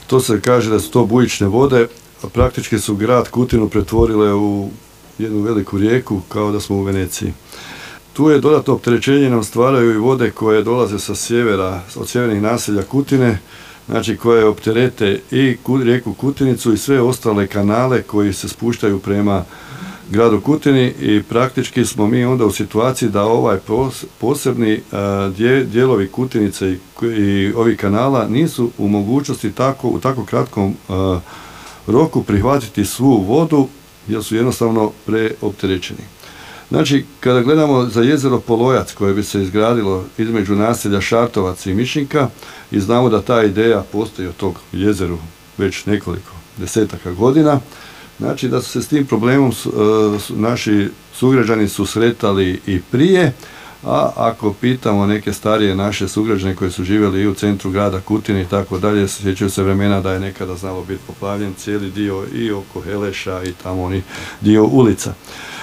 To se kaže da su to bujične vode, a praktički su grad Kutinu pretvorile u jednu veliku rijeku kao da smo u Veneciji. Tu je dodatno opterećenje nam stvaraju i vode koje dolaze sa sjevera, od sjevernih naselja Kutine, znači koje opterete i rijeku Kutinicu i sve ostale kanale koji se spuštaju prema gradu Kutini i praktički smo mi onda u situaciji da ovaj posebni dijelovi Kutinice i ovih kanala nisu u mogućnosti u tako kratkom roku prihvatiti svu vodu jer su jednostavno preopterećeni. Znači, kada gledamo za jezero Polojac koje bi se izgradilo između naselja Šartovac i Mišinka i znamo da ta ideja postoji o tog jezeru već nekoliko desetaka godina, znači da su se s tim problemom naši sugrađani susretali i prije, a ako pitamo neke starije naše sugrađane koji su živjeli i u centru grada Kutine i tako dalje, sjećaju se vremena da je nekada znalo biti poplavljen cijeli dio i oko Heleša i tamo oni dio ulica.